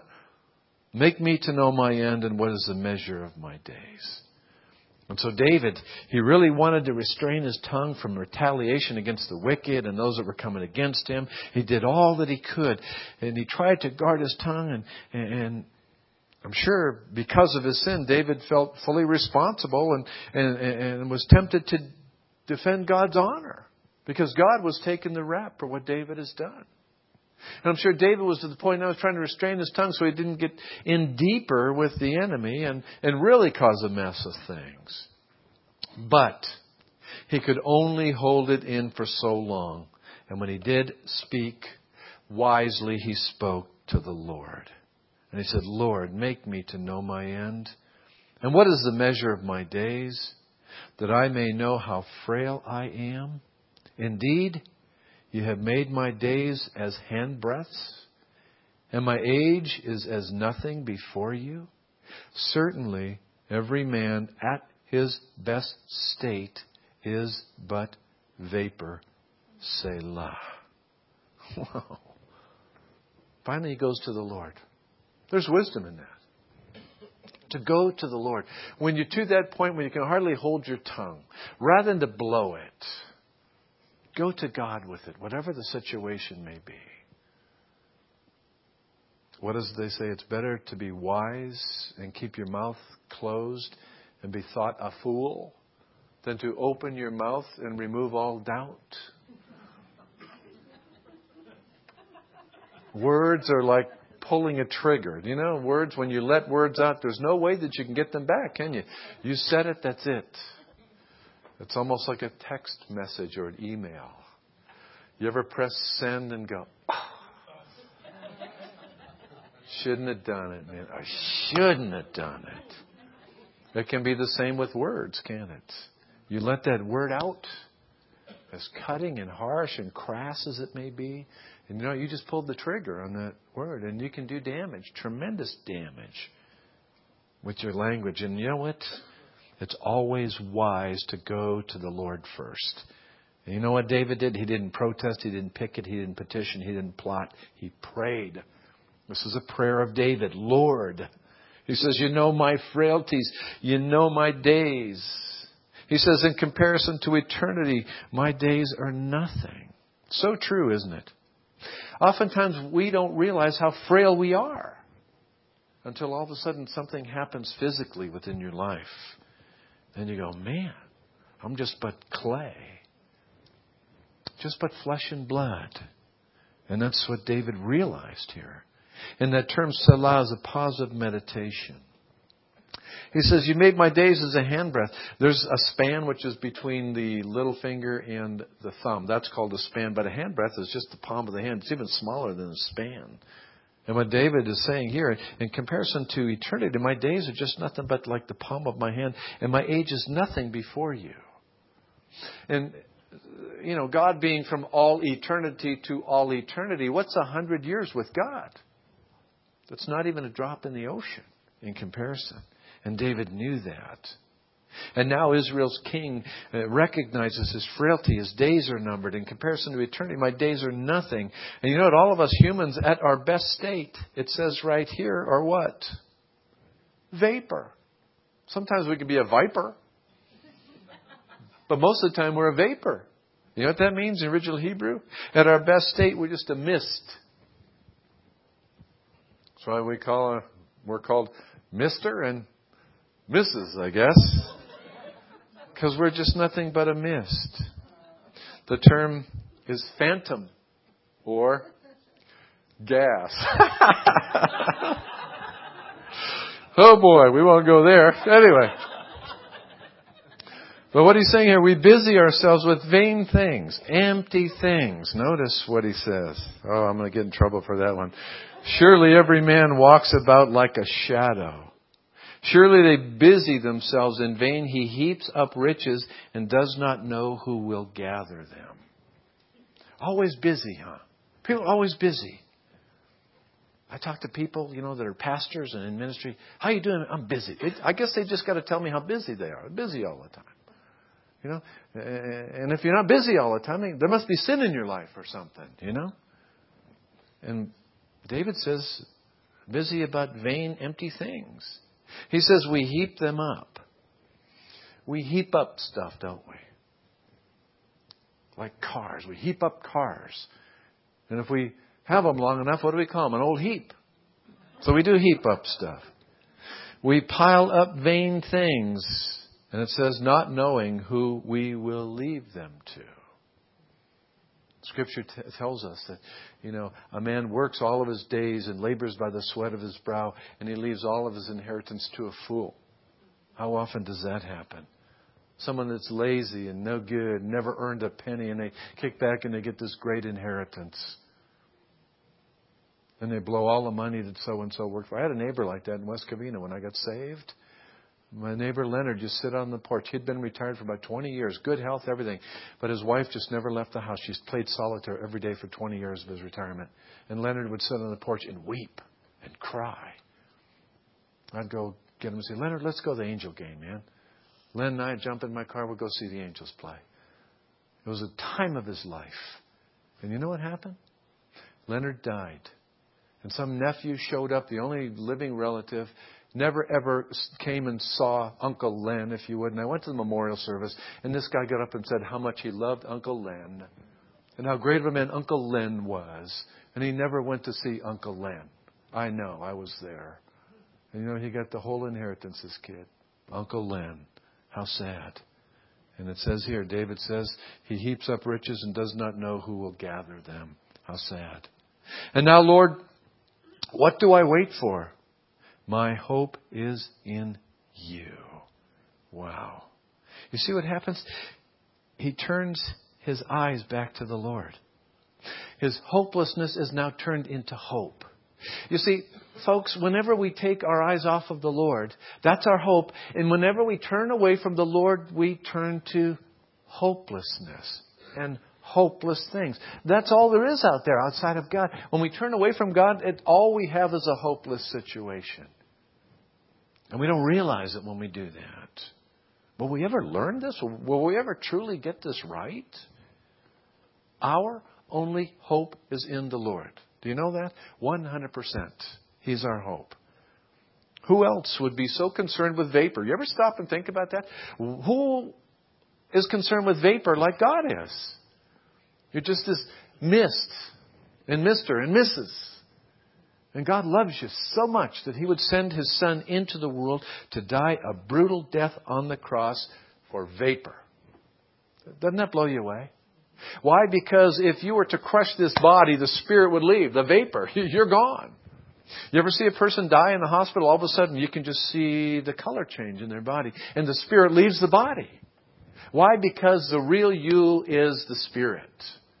make me to know my end and what is the measure of my days. And so David, he really wanted to restrain his tongue from retaliation against the wicked and those that were coming against him. He did all that he could. And he tried to guard his tongue. And, and I'm sure because of his sin, David felt fully responsible and, and, and was tempted to defend God's honor. Because God was taking the rap for what David has done. And I'm sure David was to the point now he was trying to restrain his tongue so he didn't get in deeper with the enemy and, and really cause a mess of things. But he could only hold it in for so long. And when he did speak, wisely he spoke to the Lord. And he said, Lord, make me to know my end. And what is the measure of my days, that I may know how frail I am? Indeed, you have made my days as handbreadths, and my age is as nothing before you. Certainly, every man at his best state is but vapor. Selah. Wow. Finally, he goes to the Lord. There's wisdom in that. To go to the Lord. When you're to that point when you can hardly hold your tongue, rather than to blow it, go to God with it, whatever the situation may be. What does they say? It's better to be wise and keep your mouth closed and be thought a fool than to open your mouth and remove all doubt. Words are like pulling a trigger. You know, words, when you let words out, there's no way that you can get them back, can you? You said it, that's it. It's almost like a text message or an email. You ever press send and go, oh, shouldn't have done it, man. I shouldn't have done it. It can be the same with words, can't it? You let that word out, as cutting and harsh and crass as it may be, and you know, you just pulled the trigger on that word, and you can do damage, tremendous damage with your language. And you know what? It's always wise to go to the Lord first. And you know what David did? He didn't protest. He didn't picket. He didn't petition. He didn't plot. He prayed. This is a prayer of David. Lord, he says, you know my frailties. You know my days. He says, in comparison to eternity, my days are nothing. So true, isn't it? Oftentimes we don't realize how frail we are until all of a sudden something happens physically within your life. And you go, man, I'm just but clay. Just but flesh and blood. And that's what David realized here. And that term Selah is a positive meditation. He says, you made my days as a handbreadth. There's a span which is between the little finger and the thumb. That's called a span. But a handbreadth is just the palm of the hand. It's even smaller than a span. And what David is saying here, in comparison to eternity, my days are just nothing but like the palm of my hand, and my age is nothing before you. And, you know, God being from all eternity to all eternity, what's a hundred years with God? That's not even a drop in the ocean in comparison. And David knew that. And now Israel's king recognizes his frailty. His days are numbered. In comparison to eternity, my days are nothing. And you know what? All of us humans at our best state, it says right here, are what? Vapor. Sometimes we can be a viper. But most of the time we're a vapor. You know what that means in original Hebrew? At our best state, we're just a mist. That's why we call a, we're called Mister and Missus, I guess. Because we're just nothing but a mist. The term is phantom or gas. Oh boy, we won't go there. Anyway. But what he's saying here, we busy ourselves with vain things, empty things. Notice what he says. Oh, I'm going to get in trouble for that one. Surely every man walks about like a shadow. Surely they busy themselves in vain. He heaps up riches and does not know who will gather them. Always busy, huh? People are always busy. I talk to people, you know, that are pastors and in ministry. How you doing? I'm busy. It, I guess they just got to tell me how busy they are. They're busy all the time. You know, and if you're not busy all the time, there must be sin in your life or something, you know. And David says, busy about vain, empty things. He says we heap them up. We heap up stuff, don't we? Like cars. We heap up cars. And if we have them long enough, what do we call them? An old heap. So we do heap up stuff. We pile up vain things. And it says, not knowing who we will leave them to. Scripture t- tells us that, you know, a man works all of his days and labors by the sweat of his brow, and he leaves all of his inheritance to a fool. How often does that happen? Someone that's lazy and no good, never earned a penny, and they kick back and they get this great inheritance. And they blow all the money that so-and-so worked for. I had a neighbor like that in West Covina when I got saved. My neighbor Leonard just sit on the porch. He'd been retired for about twenty years. Good health, everything. But his wife just never left the house. She's played solitaire every day for twenty years of his retirement. And Leonard would sit on the porch and weep and cry. I'd go get him and say, Leonard, let's go to the Angel game, man. Len and I would jump in my car. We'll go see the Angels play. It was a time of his life. And you know what happened? Leonard died. And some nephew showed up, the only living relative. Never ever came and saw Uncle Len, if you would. And I went to the memorial service, and this guy got up and said how much he loved Uncle Len and how great of a man Uncle Len was. And he never went to see Uncle Len. I know, I was there. And you know, he got the whole inheritance, this kid. Uncle Len. How sad. And it says here, David says, he heaps up riches and does not know who will gather them. How sad. And now, Lord, what do I wait for? My hope is in you. Wow. You see what happens? He turns his eyes back to the Lord. His hopelessness is now turned into hope. You see, folks, whenever we take our eyes off of the Lord, that's our hope. And whenever we turn away from the Lord, we turn to hopelessness and hopeless things. That's all there is out there outside of God. When we turn away from God, it, all we have is a hopeless situation. And we don't realize it when we do that. Will we ever learn this? Will we ever truly get this right? Our only hope is in the Lord. Do you know that? one hundred percent. He's our hope. Who else would be so concerned with vapor? You ever stop and think about that? Who is concerned with vapor like God is? You're just this mist and Mister and Missus And God loves you so much that He would send His Son into the world to die a brutal death on the cross for vapor. Doesn't that blow you away? Why? Because if you were to crush this body, the spirit would leave. The vapor, you're gone. You ever see a person die in the hospital? All of a sudden you can just see the color change in their body. And the spirit leaves the body. Why? Because the real you is the spirit.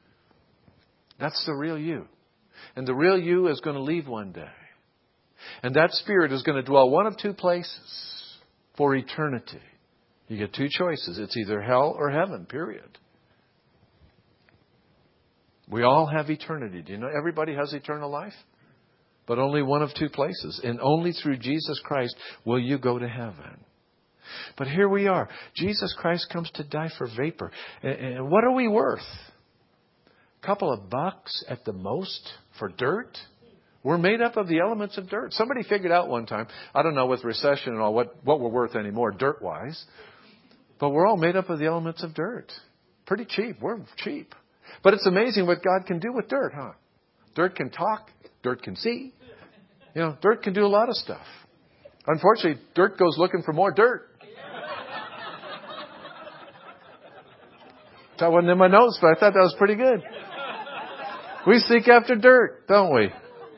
That's the real you. And the real you is going to leave one day. And that spirit is going to dwell one of two places for eternity. You get two choices. It's either hell or heaven, period. We all have eternity. Do you know everybody has eternal life? But only one of two places. And only through Jesus Christ will you go to heaven. But here we are. Jesus Christ comes to die for vapor. And what are we worth? A couple of bucks at the most for dirt? We're made up of the elements of dirt. Somebody figured out one time, I don't know with recession and all what, what we're worth anymore dirt-wise, but we're all made up of the elements of dirt. Pretty cheap. We're cheap. But it's amazing what God can do with dirt, huh? Dirt can talk. Dirt can see. You know, dirt can do a lot of stuff. Unfortunately, dirt goes looking for more dirt. That wasn't in my notes, but I thought that was pretty good. We seek after dirt, don't we?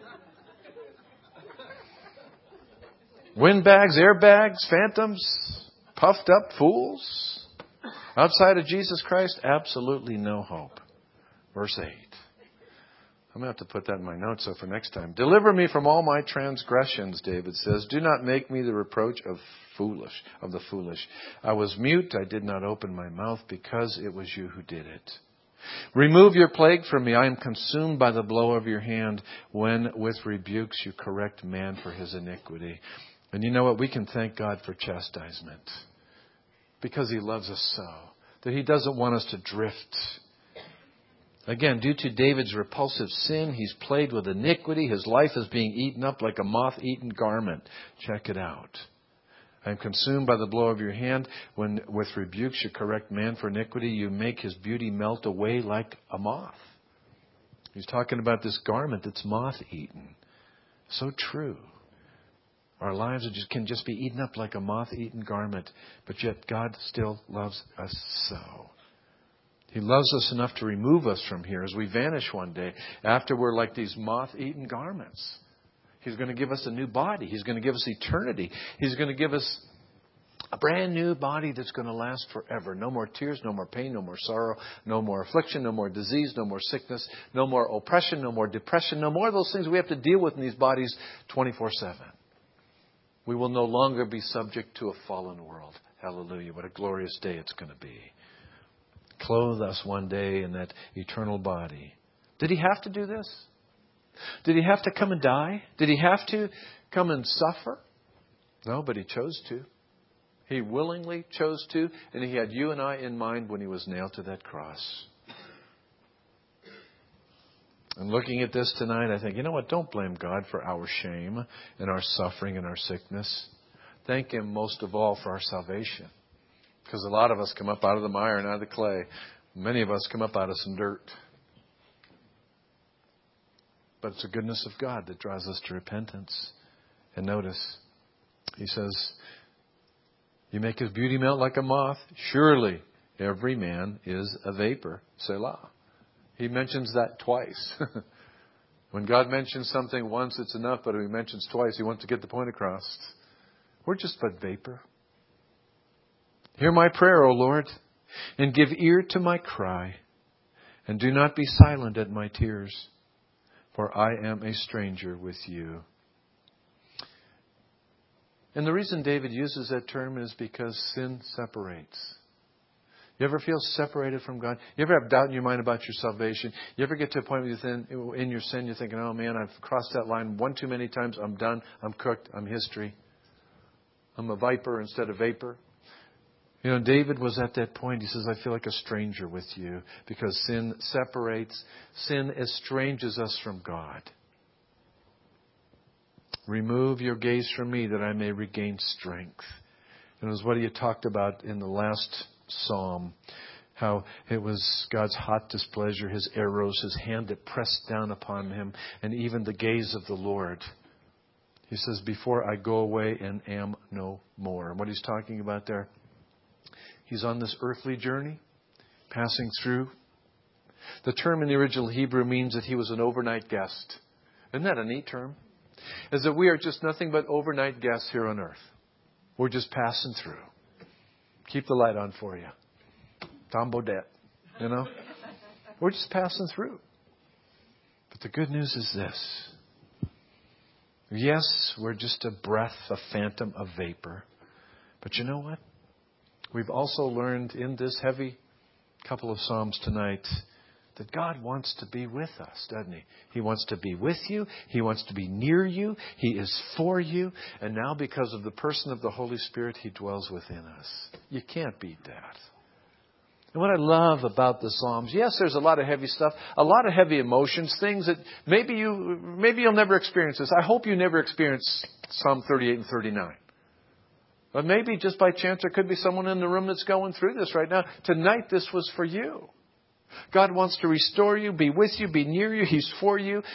Windbags, airbags, phantoms, puffed up fools. Outside of Jesus Christ, absolutely no hope. Verse eight. I'm going to have to put that in my notes so for next time. Deliver me from all my transgressions, David says. Do not make me the reproach of foolish, of the foolish. I was mute. I did not open my mouth because it was you who did it. Remove your plague from me. I am consumed by the blow of your hand when with rebukes you correct man for his iniquity. And you know what? We can thank God for chastisement because He loves us so. That He doesn't want us to drift. Again, due to David's repulsive sin, he's plagued with iniquity. His life is being eaten up like a moth-eaten garment. Check it out. I am consumed by the blow of your hand. When with rebukes you correct man for iniquity, you make his beauty melt away like a moth. He's talking about this garment that's moth-eaten. So true. Our lives are just, can just be eaten up like a moth-eaten garment, but yet God still loves us so. He loves us enough to remove us from here as we vanish one day after we're like these moth-eaten garments. He's going to give us a new body. He's going to give us eternity. He's going to give us a brand new body that's going to last forever. No more tears, no more pain, no more sorrow, no more affliction, no more disease, no more sickness, no more oppression, no more depression, no more of those things we have to deal with in these bodies twenty-four seven. We will no longer be subject to a fallen world. Hallelujah. What a glorious day it's going to be. Clothe us one day in that eternal body. Did He have to do this? Did He have to come and die? Did He have to come and suffer? No, but He chose to. He willingly chose to, and He had you and I in mind when He was nailed to that cross. And looking at this tonight, I think, you know what? Don't blame God for our shame and our suffering and our sickness. Thank Him most of all for our salvation. Because a lot of us come up out of the mire and out of the clay. Many of us come up out of some dirt. But it's the goodness of God that draws us to repentance. And notice, He says, you make His beauty melt like a moth. Surely every man is a vapor. Selah. He mentions that twice. When God mentions something once, it's enough. But if He mentions twice, He wants to get the point across. We're just but vapor. Hear my prayer, O Lord, and give ear to my cry, and do not be silent at my tears, for I am a stranger with you. And the reason David uses that term is because sin separates. You ever feel separated from God? You ever have doubt in your mind about your salvation? You ever get to a point within, in your sin, you're thinking, oh man, I've crossed that line one too many times. I'm done. I'm cooked. I'm history. I'm a viper instead of vapor. You know, David was at that point. He says, I feel like a stranger with you because sin separates. Sin estranges us from God. Remove your gaze from me that I may regain strength. And it was what he had talked about in the last psalm. How it was God's hot displeasure, His arrows, His hand that pressed down upon him, and even the gaze of the Lord. He says, before I go away and am no more. And what he's talking about there, He's on this earthly journey, passing through. The term in the original Hebrew means that He was an overnight guest. Isn't that a neat term? As that we are just nothing but overnight guests here on earth. We're just passing through. Keep the light on for you. Tom Bodette, you know. We're just passing through. But the good news is this. Yes, we're just a breath, a phantom, a vapor. But you know what? We've also learned in this heavy couple of Psalms tonight that God wants to be with us, doesn't He? He wants to be with you. He wants to be near you. He is for you. And now because of the person of the Holy Spirit, He dwells within us. You can't beat that. And what I love about the Psalms, yes, there's a lot of heavy stuff, a lot of heavy emotions, things that maybe, you, maybe you'll never experience this. I hope you never experience Psalm thirty-eight and thirty-nine. But maybe just by chance there could be someone in the room that's going through this right now. Tonight this was for you. God wants to restore you, be with you, be near you. He's for you.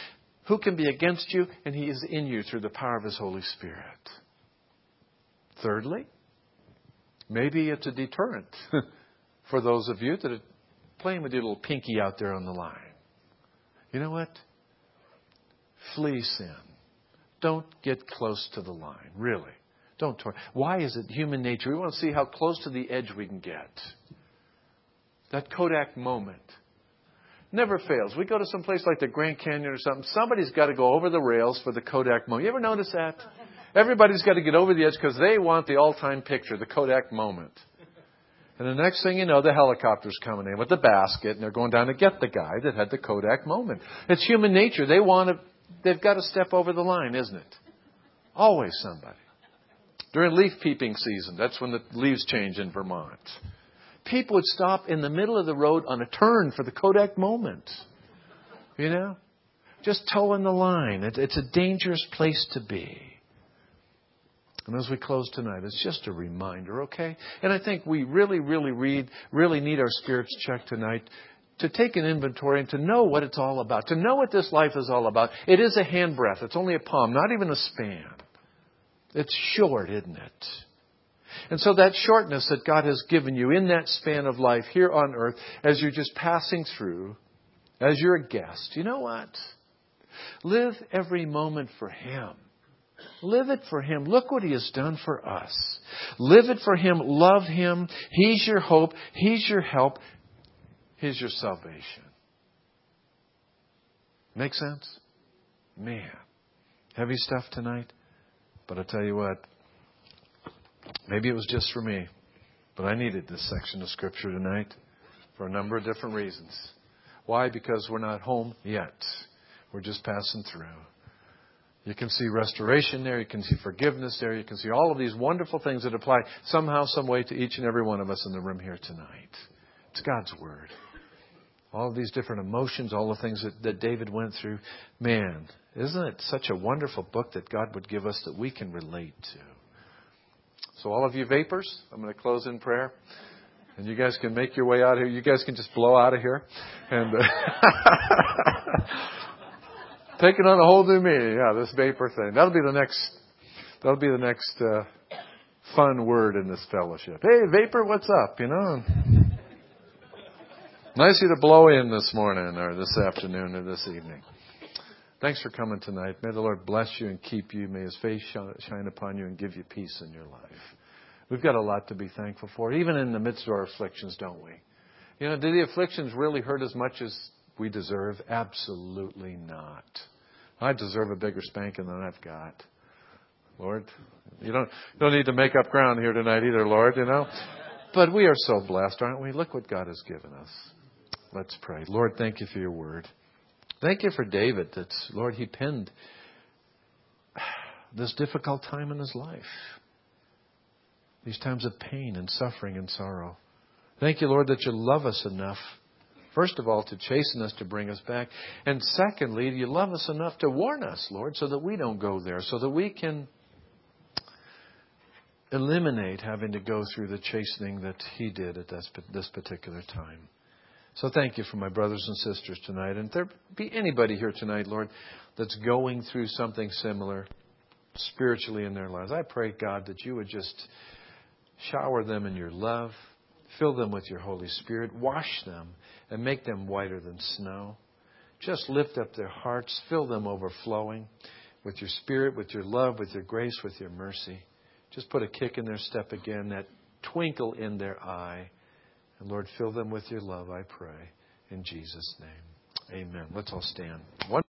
Who can be against you? And He is in you through the power of His Holy Spirit. Thirdly, maybe it's a deterrent for those of you that are playing with your little pinky out there on the line. You know what? Flee sin. Don't get close to the line. Really. Don't toy. Why is it human nature? We want to see how close to the edge we can get. That Kodak moment never fails. We go to some place like the Grand Canyon or something. Somebody's got to go over the rails for the Kodak moment. You ever notice that? Everybody's got to get over the edge because they want the all-time picture, the Kodak moment. And the next thing you know, the helicopter's coming in with the basket, and they're going down to get the guy that had the Kodak moment. It's human nature. They want to, they've got to step over the line, isn't it? Always somebody. During leaf peeping season, that's when the leaves change in Vermont. People would stop in the middle of the road on a turn for the Kodak moment. You know? Just toeing the line. It, it's a dangerous place to be. And as we close tonight, it's just a reminder, okay? And I think we really, really read, really need our spirits checked tonight to take an inventory and to know what it's all about. To know what this life is all about. It is a handbreadth. It's only a palm, not even a span. It's short, isn't it? And so that shortness that God has given you in that span of life here on earth, as you're just passing through, as you're a guest, you know what? Live every moment for Him. Live it for Him. Look what He has done for us. Live it for Him. Love Him. He's your hope. He's your help. He's your salvation. Make sense? Man. Heavy stuff tonight. But I'll tell you what, maybe it was just for me, but I needed this section of Scripture tonight for a number of different reasons. Why? Because we're not home yet. We're just passing through. You can see restoration there. You can see forgiveness there. You can see all of these wonderful things that apply somehow, some way to each and every one of us in the room here tonight. It's God's Word. All of these different emotions, all the things that, that David went through. Man, isn't it such a wonderful book that God would give us that we can relate to? So all of you vapors, I'm going to close in prayer. And you guys can make your way out of here. You guys can just blow out of here. And uh, taking on a whole new meaning. Yeah, this vapor thing. That'll be the next, that'll be the next uh, fun word in this fellowship. Hey, vapor, what's up? You know? Nice of you to blow in this morning or this afternoon or this evening. Thanks for coming tonight. May the Lord bless you and keep you. May His face shine upon you and give you peace in your life. We've got a lot to be thankful for, even in the midst of our afflictions, don't we? You know, do the afflictions really hurt as much as we deserve? Absolutely not. I deserve a bigger spanking than I've got. Lord, you don't, you don't need to make up ground here tonight either, Lord, you know. But we are so blessed, aren't we? Look what God has given us. Let's pray. Lord, thank you for your word. Thank you for David. That's, Lord, he penned this difficult time in his life. These times of pain and suffering and sorrow. Thank you, Lord, that you love us enough, first of all, to chasten us, to bring us back. And secondly, you love us enough to warn us, Lord, so that we don't go there, so that we can eliminate having to go through the chastening that He did at this, this particular time. So thank you for my brothers and sisters tonight. And if there be anybody here tonight, Lord, that's going through something similar spiritually in their lives, I pray, God, that you would just shower them in your love, fill them with your Holy Spirit, wash them, and make them whiter than snow. Just lift up their hearts, fill them overflowing with your Spirit, with your love, with your grace, with your mercy. Just put a kick in their step again, that twinkle in their eye. And Lord, fill them with your love, I pray. In Jesus' name, amen. Let's all stand. One